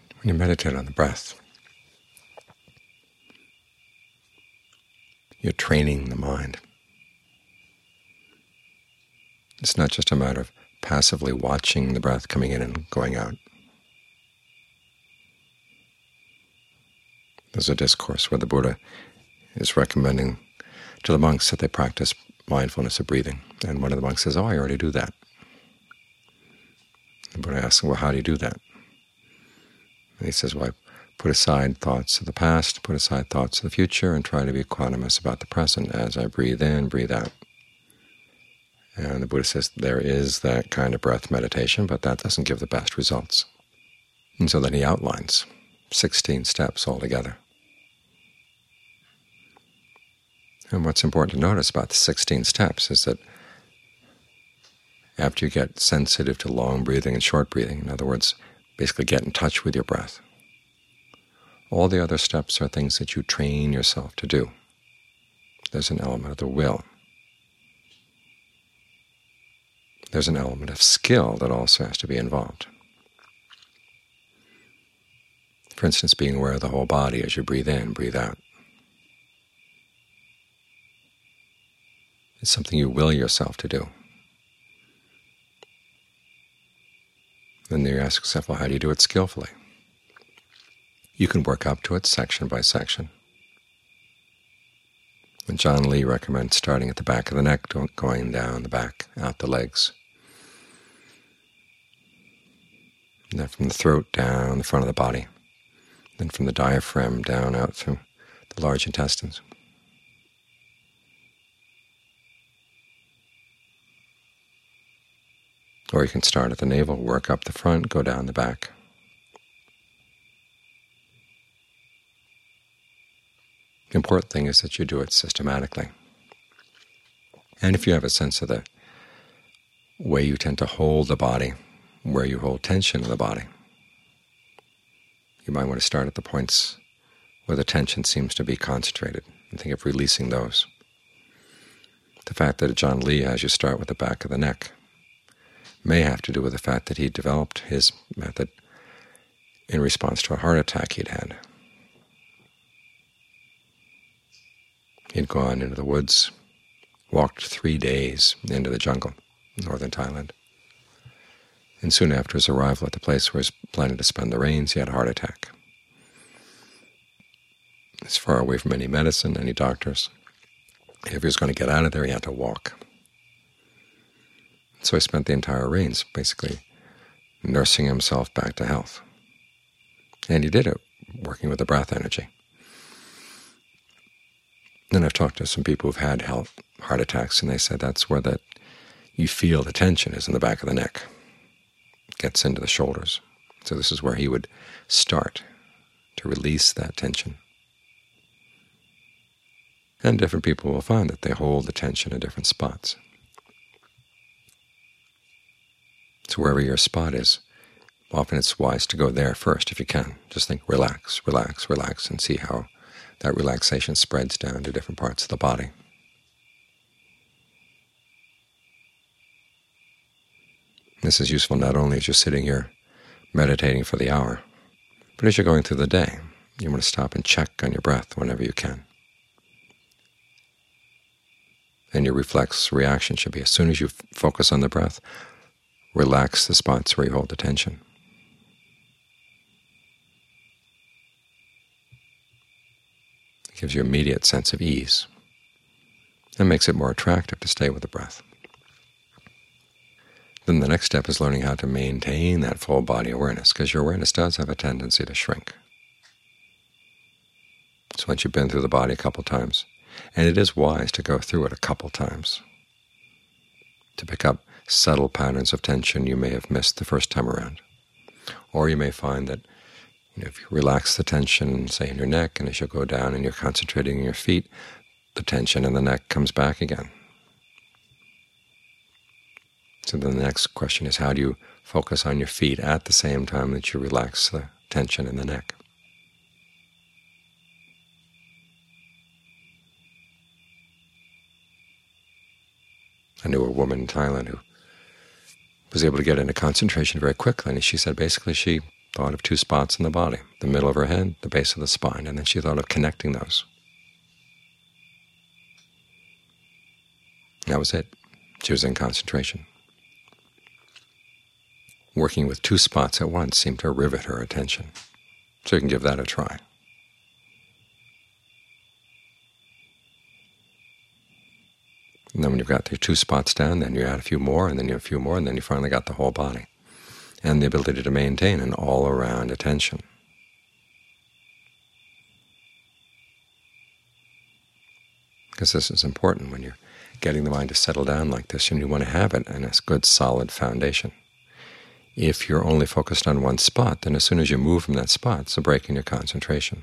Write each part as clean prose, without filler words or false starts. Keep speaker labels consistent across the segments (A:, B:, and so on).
A: When you meditate on the breath, you're training the mind. It's not just a matter of passively watching the breath coming in and going out. There's a discourse where the Buddha is recommending to the monks that they practice mindfulness of breathing. And one of the monks says, "Oh, I already do that." The Buddha asks him, "Well, how do you do that?" And he says, "Well, I put aside thoughts of the past, put aside thoughts of the future, and try to be equanimous about the present as I breathe in, breathe out." And the Buddha says there is that kind of breath meditation, but that doesn't give the best results. And so then he outlines 16 steps altogether. And what's important to notice about the 16 steps is that after you get sensitive to long breathing and short breathing, in other words, basically get in touch with your breath, all the other steps are things that you train yourself to do. There's an element of the will. There's an element of skill that also has to be involved. For instance, being aware of the whole body as you breathe in, breathe out. It's something you will yourself to do. Then you ask yourself, well, how do you do it skillfully? You can work up to it section by section. And John Lee recommends starting at the back of the neck, going down the back, out the legs. And then from the throat down the front of the body. Then from the diaphragm down out through the large intestines. Or you can start at the navel, work up the front, go down the back. The important thing is that you do it systematically. And if you have a sense of the way you tend to hold the body, where you hold tension in the body, you might want to start at the points where the tension seems to be concentrated and think of releasing those. The fact that John Lee has you start with the back of the neck may have to do with the fact that he developed his method in response to a heart attack he'd had. He'd gone into the woods, walked 3 days into the jungle in northern Thailand, and soon after his arrival at the place where he was planning to spend the rains, he had a heart attack. It's far away from any medicine, any doctors. If he was going to get out of there, he had to walk. So he spent the entire rains basically nursing himself back to health. And he did it working with the breath energy. And I've talked to some people who've had heart attacks, and they said that's where you feel the tension is in the back of the neck. It gets into the shoulders. So this is where he would start to release that tension. And different people will find that they hold the tension in different spots. So wherever your spot is, often it's wise to go there first if you can. Just think, relax, relax, relax, and see how that relaxation spreads down to different parts of the body. This is useful not only as you're sitting here meditating for the hour, but as you're going through the day. You want to stop and check on your breath whenever you can. And your reflex reaction should be, as soon as you focus on the breath, relax the spots where you hold the tension. It gives you an immediate sense of ease and makes it more attractive to stay with the breath. Then the next step is learning how to maintain that full body awareness, because your awareness does have a tendency to shrink. So once you've been through the body a couple times, and it is wise to go through it a couple times, to pick up subtle patterns of tension you may have missed the first time around. Or you may find that if you relax the tension, say, in your neck, and as you go down and you're concentrating on your feet, the tension in the neck comes back again. So then the next question is, how do you focus on your feet at the same time that you relax the tension in the neck? I knew a woman in Thailand who was able to get into concentration very quickly, and she said basically she thought of two spots in the body, the middle of her head, the base of the spine, and then she thought of connecting those. That was it. She was in concentration. Working with two spots at once seemed to rivet her attention. So you can give that a try. And then when you've got your two spots down, then you add a few more, and then you have a few more, and then you finally got the whole body, and the ability to maintain an all-around attention. Because this is important when you're getting the mind to settle down like this, and you want to have it in a good, solid foundation. If you're only focused on one spot, then as soon as you move from that spot, it's a break in your concentration.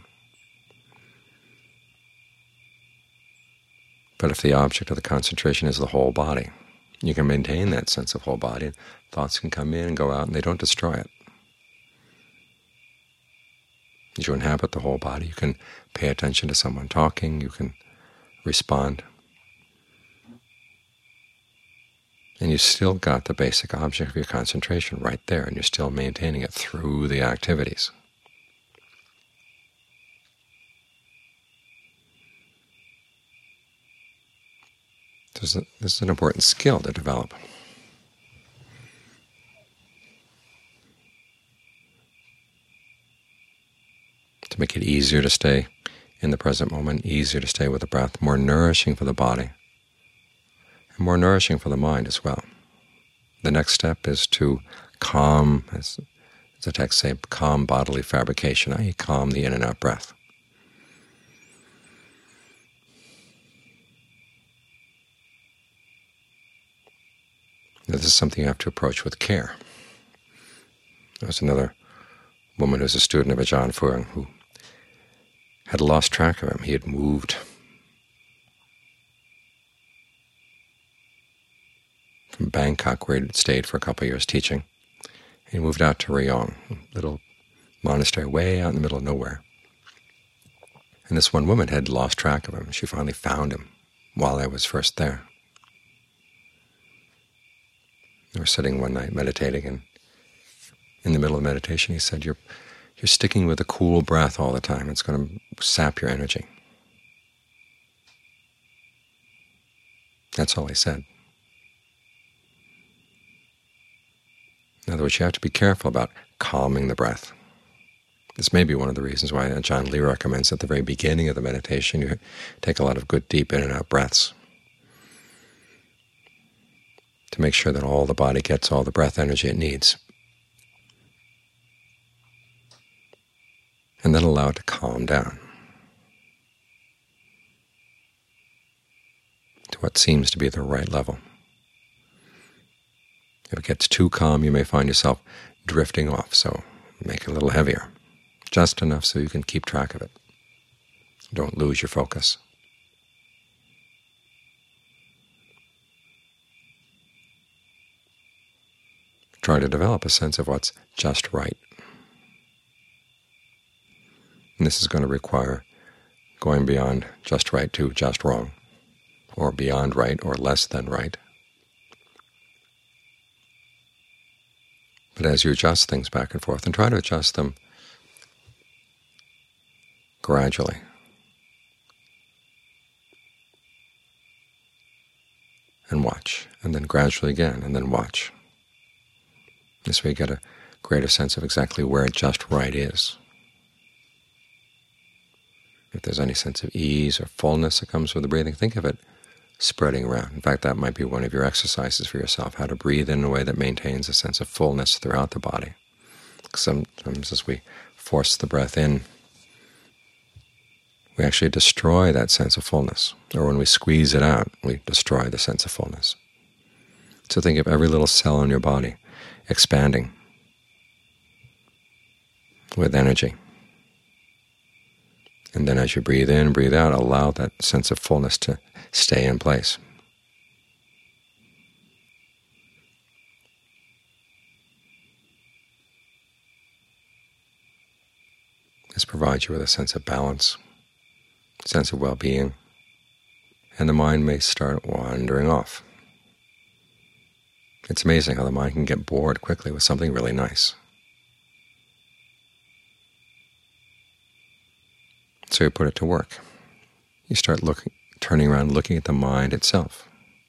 A: But if the object of the concentration is the whole body, you can maintain that sense of whole body. Thoughts can come in and go out, and they don't destroy it. As you inhabit the whole body, you can pay attention to someone talking, you can respond, and you still got the basic object of your concentration right there, and you're still maintaining it through the activities. This is an important skill to develop. To make it easier to stay in the present moment, easier to stay with the breath, more nourishing for the body, and more nourishing for the mind as well. The next step is to calm, as the text says, calm bodily fabrication, i.e. calm the in and out breath. Now, this is something you have to approach with care. There was another woman who was a student of Ajahn Fuang who had lost track of him. He had moved from Bangkok, where he had stayed for a couple of years teaching. He moved out to Rayong, a little monastery way out in the middle of nowhere. And this one woman had lost track of him. She finally found him while I was first there. They were sitting one night meditating, and in the middle of meditation he said, You're sticking with a cool breath all the time. It's going to sap your energy. That's all he said. In other words, you have to be careful about calming the breath. This may be one of the reasons why Ajahn Lee recommends at the very beginning of the meditation you take a lot of good deep in and out breaths to make sure that all the body gets all the breath energy it needs, and then allow it to calm down to what seems to be the right level. If it gets too calm, you may find yourself drifting off, so make it a little heavier, just enough so you can keep track of it. Don't lose your focus. Try to develop a sense of what's just right. And this is going to require going beyond just right to just wrong, or beyond right or less than right. But as you adjust things back and forth, and try to adjust them gradually, and watch, and then gradually again, and then watch. This way you get a greater sense of exactly where just right is. If there's any sense of ease or fullness that comes with the breathing, think of it spreading around. In fact, that might be one of your exercises for yourself, how to breathe in a way that maintains a sense of fullness throughout the body. Sometimes as we force the breath in, we actually destroy that sense of fullness. Or when we squeeze it out, we destroy the sense of fullness. So think of every little cell in your body expanding with energy. And then as you breathe in, breathe out, allow that sense of fullness to stay in place. This provides you with a sense of balance, a sense of well-being, and the mind may start wandering off. It's amazing how the mind can get bored quickly with something really nice. So you put it to work. You start turning around, looking at the mind itself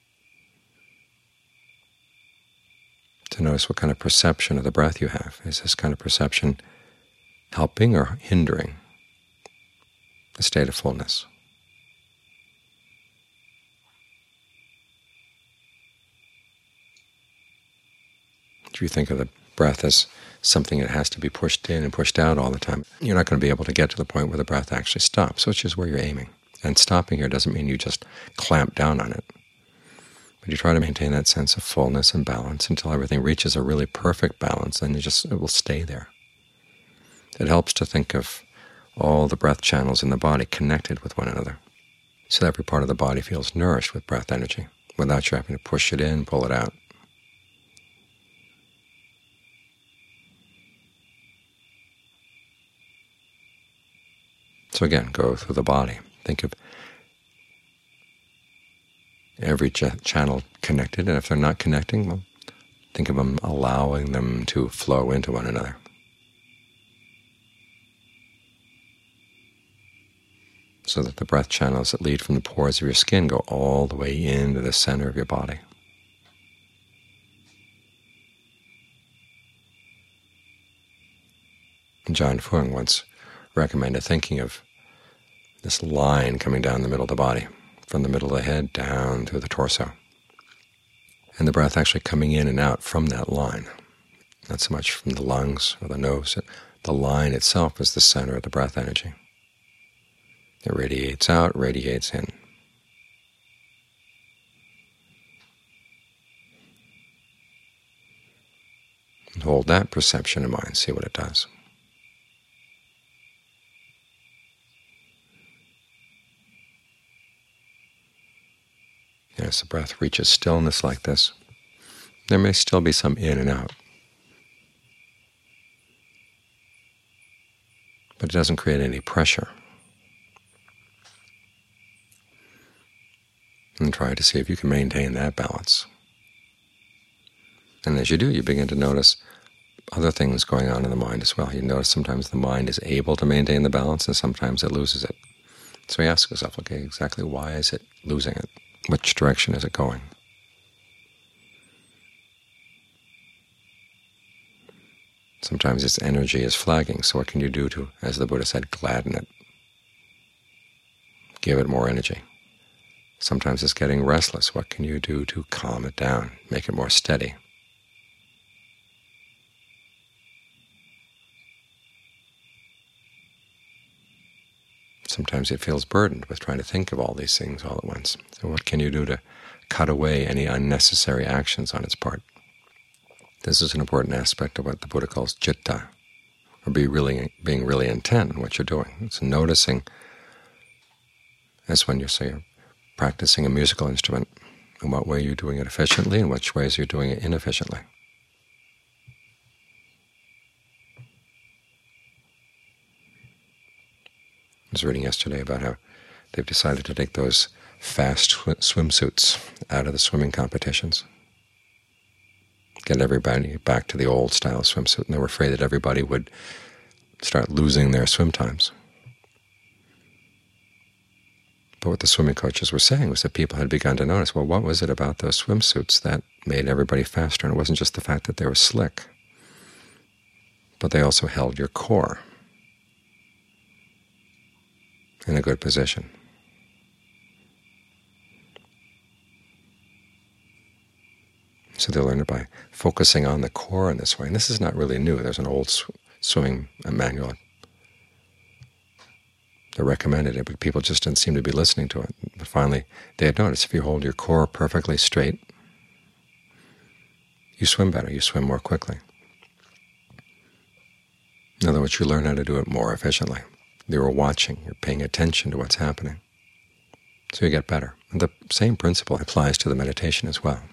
A: to notice what kind of perception of the breath you have. Is this kind of perception helping or hindering the state of fullness? If you think of the breath as something that has to be pushed in and pushed out all the time, you're not going to be able to get to the point where the breath actually stops, which is where you're aiming. And stopping here doesn't mean you just clamp down on it, but you try to maintain that sense of fullness and balance until everything reaches a really perfect balance, and it will stay there. It helps to think of all the breath channels in the body connected with one another, so that every part of the body feels nourished with breath energy, without you having to push it in, pull it out. So again, go through the body. Think of every channel connected, and if they're not connecting, well, think of them allowing them to flow into one another. So that the breath channels that lead from the pores of your skin go all the way into the center of your body. And John Fung once recommended thinking of this line coming down the middle of the body, from the middle of the head down through the torso, and the breath actually coming in and out from that line, not so much from the lungs or the nose. The line itself is the center of the breath energy. It radiates out, radiates in. And hold that perception in mind, see what it does. As the breath reaches stillness like this, there may still be some in and out, but it doesn't create any pressure. And try to see if you can maintain that balance. And as you do, you begin to notice other things going on in the mind as well. You notice sometimes the mind is able to maintain the balance, and sometimes it loses it. So you ask yourself, okay, exactly why is it losing it? Which direction is it going? Sometimes its energy is flagging, so what can you do to, as the Buddha said, gladden it? Give it more energy. Sometimes it's getting restless. What can you do to calm it down, make it more steady? Sometimes it feels burdened with trying to think of all these things all at once. So what can you do to cut away any unnecessary actions on its part? This is an important aspect of what the Buddha calls citta, or being really intent on what you're doing. It's noticing, as when you're practicing a musical instrument, in what way you're doing it efficiently and which ways you're doing it inefficiently. I was reading yesterday about how they've decided to take those fast swimsuits out of the swimming competitions, get everybody back to the old style swimsuit, and they were afraid that everybody would start losing their swim times. But what the swimming coaches were saying was that people had begun to notice, well, what was it about those swimsuits that made everybody faster? And it wasn't just the fact that they were slick, but they also held your core in a good position. So they learned it by focusing on the core in this way. And this is not really new. There's an old swimming manual that recommended it, but people just didn't seem to be listening to it. But finally, they had noticed if you hold your core perfectly straight, you swim better, you swim more quickly. In other words, you learn how to do it more efficiently. You're watching, you're paying attention to what's happening, so you get better. And the same principle applies to the meditation as well.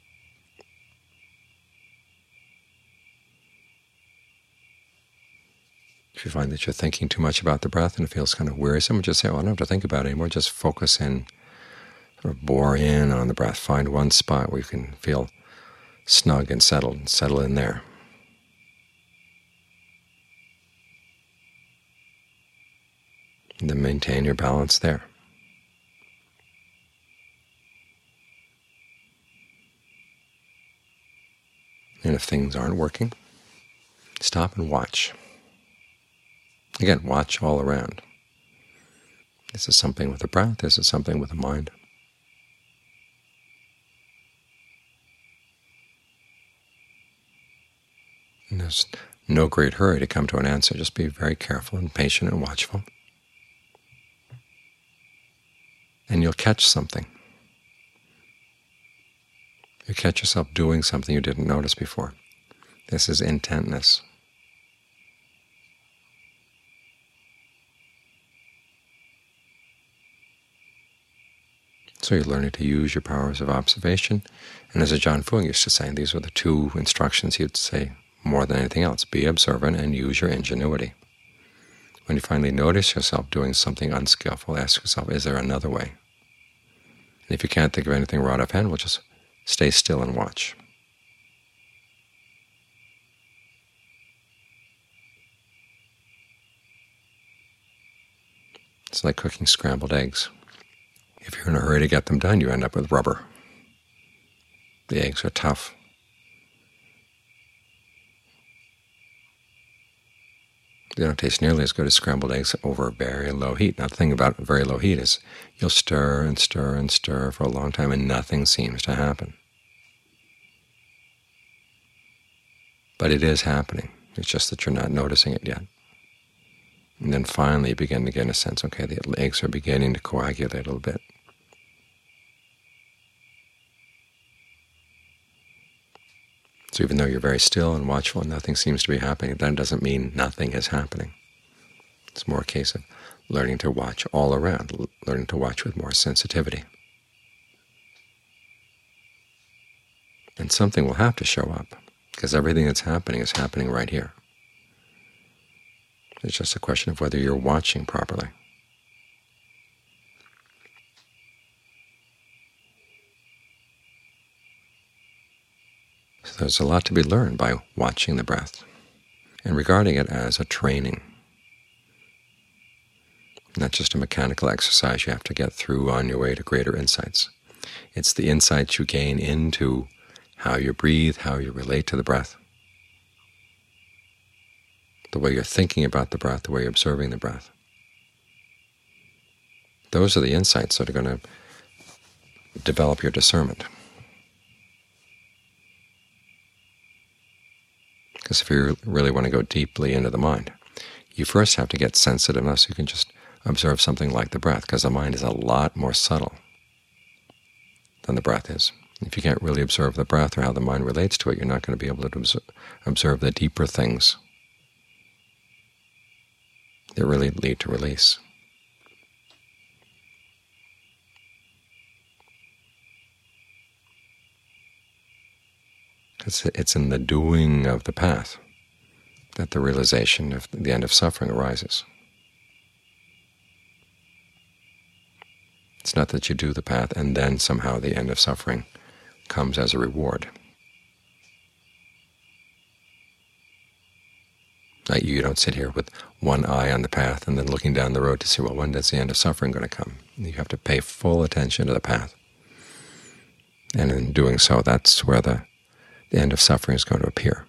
A: If you find that you're thinking too much about the breath and it feels kind of wearisome, just say, well, I don't have to think about it anymore. Just focus in, sort of bore in on the breath. Find one spot where you can feel snug and settle in there. and then maintain your balance there. And if things aren't working, stop and watch. Again, watch all around. Is it something with the breath? Is it something with the mind? And there's no great hurry to come to an answer. Just be very careful and patient and watchful. And you'll catch something. You catch yourself doing something you didn't notice before. This is intentness. So you're learning to use your powers of observation. And as Ajaan Fuang used to say, these were the two instructions he'd say more than anything else: be observant and use your ingenuity. When you finally notice yourself doing something unskillful, ask yourself, is there another way? And if you can't think of anything right offhand, well, just stay still and watch. It's like cooking scrambled eggs. If you're in a hurry to get them done, you end up with rubber. The eggs are tough. They don't taste nearly as good as scrambled eggs over very low heat. Now, the thing about very low heat is you'll stir and stir and stir for a long time, and nothing seems to happen. But it is happening. It's just that you're not noticing it yet. And then finally you begin to get a sense, okay, the eggs are beginning to coagulate a little bit. So even though you're very still and watchful and nothing seems to be happening, that doesn't mean nothing is happening. It's more a case of learning to watch all around, learning to watch with more sensitivity. And something will have to show up, because everything that's happening is happening right here. It's just a question of whether you're watching properly. So there's a lot to be learned by watching the breath and regarding it as a training, not just a mechanical exercise you have to get through on your way to greater insights. It's the insights you gain into how you breathe, how you relate to the breath, the way you're thinking about the breath, the way you're observing the breath. Those are the insights that are going to develop your discernment. Because if you really want to go deeply into the mind, you first have to get sensitive enough so you can just observe something like the breath, because the mind is a lot more subtle than the breath is. If you can't really observe the breath or how the mind relates to it, you're not going to be able to observe the deeper things that really lead to release. It's in the doing of the path that the realization of the end of suffering arises. It's not that you do the path and then somehow the end of suffering comes as a reward. You don't sit here with one eye on the path and then looking down the road to see, well, when does the end of suffering going to come? You have to pay full attention to the path. And in doing so, that's where the end of suffering is going to appear.